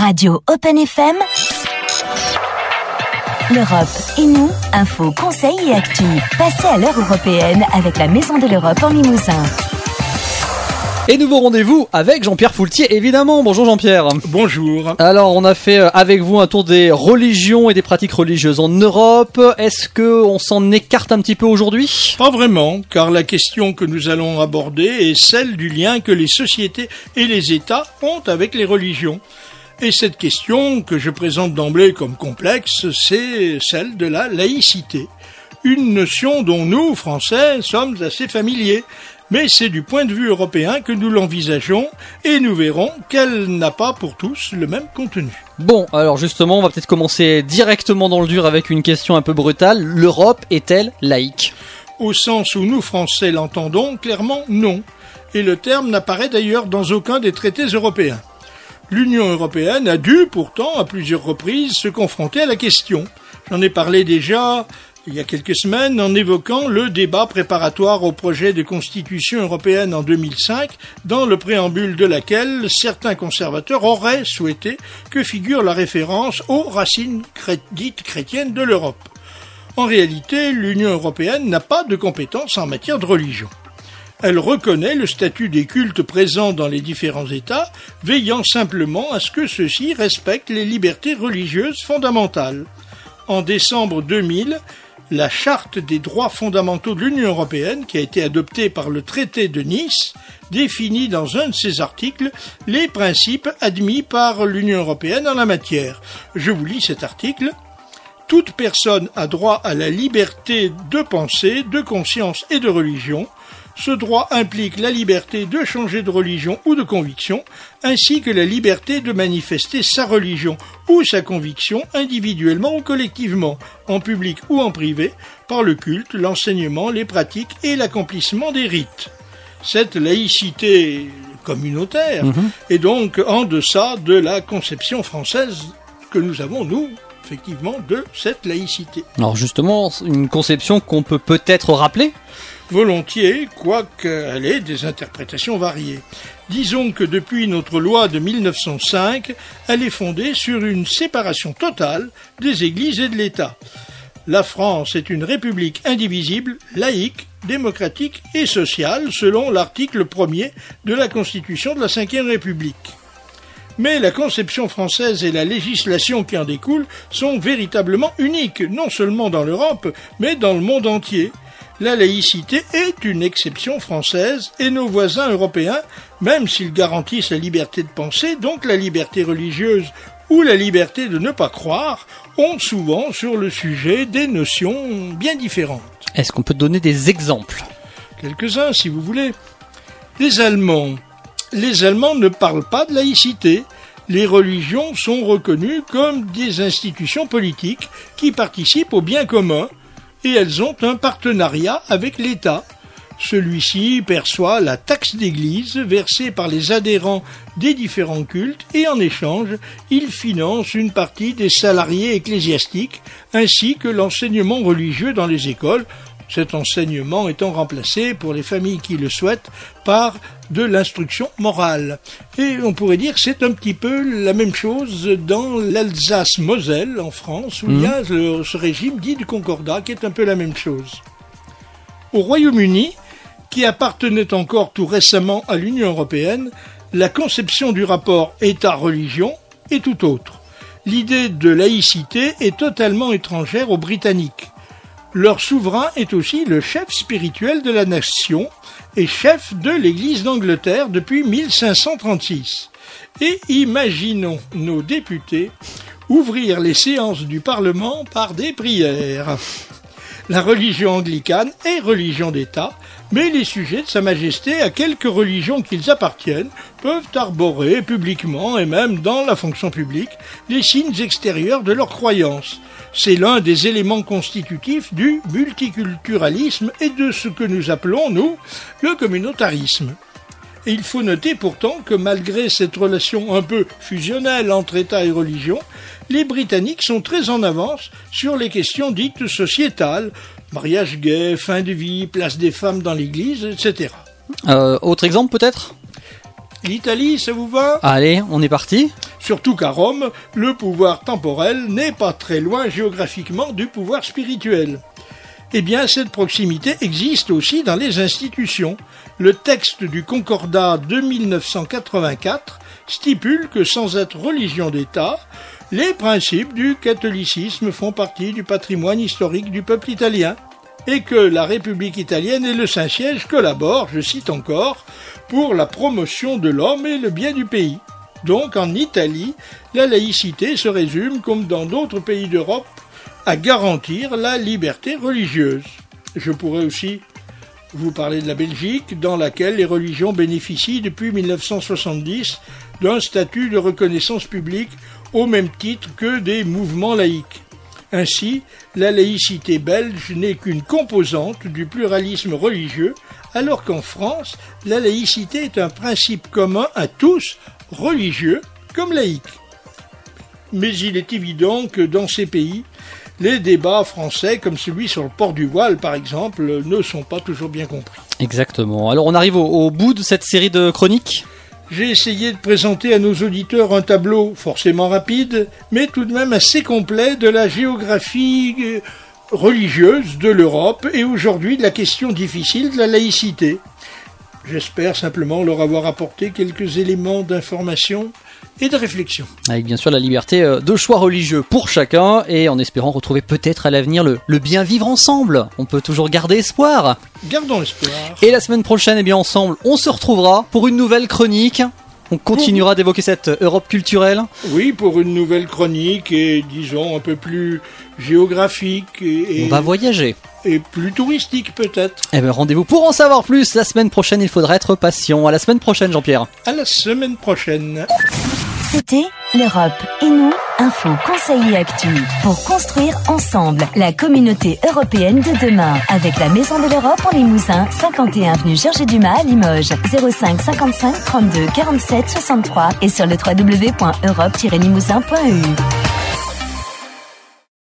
Radio Open FM. L'Europe et nous, infos, conseils et actu. Passez à l'heure européenne avec la Maison de l'Europe en Limousin. Et nouveau rendez-vous avec Jean-Pierre Foultier, évidemment. Bonjour Jean-Pierre. Bonjour. Alors, on a fait avec vous un tour des religions et des pratiques religieuses en Europe. Est-ce qu'on s'en écarte un petit peu aujourd'hui ? Pas vraiment, car la question que nous allons aborder est celle du lien que les sociétés et les États ont avec les religions. Et cette question, que je présente d'emblée comme complexe, c'est celle de la laïcité. Une notion dont nous, Français, sommes assez familiers. Mais c'est du point de vue européen que nous l'envisageons et nous verrons qu'elle n'a pas pour tous le même contenu. Bon, alors justement, on va peut-être commencer directement dans le dur avec une question un peu brutale. L'Europe est-elle laïque ? Au sens où nous, Français, l'entendons, clairement non. Et le terme n'apparaît d'ailleurs dans aucun des traités européens. L'Union européenne a dû, pourtant, à plusieurs reprises, se confronter à la question. J'en ai parlé déjà il y a quelques semaines en évoquant le débat préparatoire au projet de constitution européenne en 2005, dans le préambule de laquelle certains conservateurs auraient souhaité que figure la référence aux racines dites chrétiennes de l'Europe. En réalité, l'Union européenne n'a pas de compétences en matière de religion. Elle reconnaît le statut des cultes présents dans les différents États, veillant simplement à ce que ceux-ci respectent les libertés religieuses fondamentales. En décembre 2000, la Charte des droits fondamentaux de l'Union européenne, qui a été adoptée par le traité de Nice, définit dans un de ses articles les principes admis par l'Union européenne en la matière. Je vous lis cet article. Toute personne a droit à la liberté de pensée, de conscience et de religion. Ce droit implique la liberté de changer de religion ou de conviction, ainsi que la liberté de manifester sa religion ou sa conviction individuellement ou collectivement, en public ou en privé, par le culte, l'enseignement, les pratiques et l'accomplissement des rites. Cette laïcité communautaire est donc en deçà de la conception française que nous avons, nous, effectivement, de cette laïcité. Alors justement, une conception qu'on peut peut-être rappeler ? Volontiers, quoiqu'elle ait des interprétations variées. Disons que depuis notre loi de 1905, elle est fondée sur une séparation totale des églises et de l'État. La France est une république indivisible, laïque, démocratique et sociale, selon l'article 1er de la Constitution de la Ve République. Mais la conception française et la législation qui en découle sont véritablement uniques, non seulement dans l'Europe, mais dans le monde entier. La laïcité est une exception française et nos voisins européens, même s'ils garantissent la liberté de penser, donc la liberté religieuse ou la liberté de ne pas croire, ont souvent sur le sujet des notions bien différentes. Est-ce qu'on peut donner des exemples ? Quelques-uns, si vous voulez. Les Allemands ne parlent pas de laïcité. Les religions sont reconnues comme des institutions politiques qui participent au bien commun, et elles ont un partenariat avec l'État. Celui-ci perçoit la taxe d'église versée par les adhérents des différents cultes et en échange, il finance une partie des salariés ecclésiastiques ainsi que l'enseignement religieux dans les écoles, cet enseignement étant remplacé pour les familles qui le souhaitent par de l'instruction morale. Et on pourrait dire que c'est un petit peu la même chose dans l'Alsace-Moselle en France, où il y a ce régime dit du Concordat qui est un peu la même chose. Au Royaume-Uni, qui appartenait encore tout récemment à l'Union européenne, la conception du rapport État-religion est tout autre. L'idée de laïcité est totalement étrangère aux Britanniques. Leur souverain est aussi le chef spirituel de la nation et chef de l'Église d'Angleterre depuis 1536. Et imaginons nos députés ouvrir les séances du Parlement par des prières. La religion anglicane est religion d'État, mais les sujets de Sa Majesté, à quelque religion qu'ils appartiennent, peuvent arborer publiquement et même dans la fonction publique les signes extérieurs de leur croyance. C'est l'un des éléments constitutifs du multiculturalisme et de ce que nous appelons, nous, le communautarisme. Et il faut noter pourtant que malgré cette relation un peu fusionnelle entre État et religion, les Britanniques sont très en avance sur les questions dites sociétales, mariage gay, fin de vie, place des femmes dans l'église, etc. Autre exemple peut-être ? L'Italie, ça vous va ? Allez, on est parti. Surtout qu'à Rome, le pouvoir temporel n'est pas très loin géographiquement du pouvoir spirituel. Eh bien, cette proximité existe aussi dans les institutions. Le texte du Concordat de 1984 stipule que sans être religion d'État, les principes du catholicisme font partie du patrimoine historique du peuple italien et que la République italienne et le Saint-Siège collaborent, je cite encore, pour la promotion de l'homme et le bien du pays. Donc en Italie, la laïcité se résume, comme dans d'autres pays d'Europe, à garantir la liberté religieuse. Je pourrais aussi vous parler de la Belgique, dans laquelle les religions bénéficient depuis 1970 d'un statut de reconnaissance publique au même titre que des mouvements laïques. Ainsi, la laïcité belge n'est qu'une composante du pluralisme religieux, alors qu'en France, la laïcité est un principe commun à tous, religieux comme laïcs. Mais il est évident que dans ces pays, les débats français, comme celui sur le port du voile par exemple, ne sont pas toujours bien compris. Exactement. Alors on arrive au bout de cette série de chroniques. J'ai essayé de présenter à nos auditeurs un tableau forcément rapide, mais tout de même assez complet de la géographie religieuse de l'Europe et aujourd'hui de la question difficile de la laïcité. J'espère simplement leur avoir apporté quelques éléments d'information et de réflexion. Avec bien sûr la liberté de choix religieux pour chacun et en espérant retrouver peut-être à l'avenir le bien vivre ensemble. On peut toujours garder espoir. Gardons l'espoir. Et la semaine prochaine, eh bien ensemble, on se retrouvera pour une nouvelle chronique. On continuera d'évoquer cette Europe culturelle. Oui, pour une nouvelle chronique et disons un peu plus géographique. Et on va voyager. Et plus touristique peut-être. Eh bien rendez-vous pour en savoir plus. La semaine prochaine, il faudra être patient. À la semaine prochaine, Jean-Pierre. À la semaine prochaine. C'était l'Europe et nous, info, conseils et actu. Pour construire ensemble la communauté européenne de demain. Avec la Maison de l'Europe en Limousin, 51 avenue Georges Dumas à Limoges. 05 55 32 47 63 et sur le www.europe-limousin.eu.